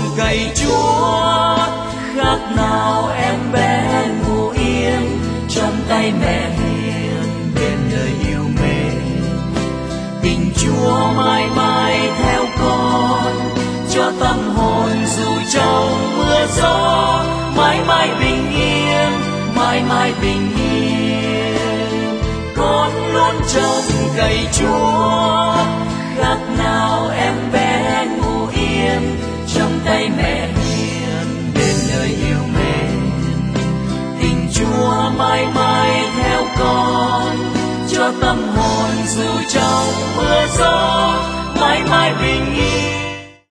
cậy Chúa. Khác nào em bé ngủ yên trong tay mẹ hiền bên nơi yêu mến. Tình Chúa mãi mãi theo con, cho tâm hồn dù trong mưa gió mãi mãi bình yên, mãi mãi bình yên. Con luôn trông cậy Chúa, khác nào em bé ngủ yên trong tay mẹ hiền bên nơi yêu mến. Tình Chúa mãi mãi theo con, cho tâm hồn dù trong mưa gió mãi mãi bình yên.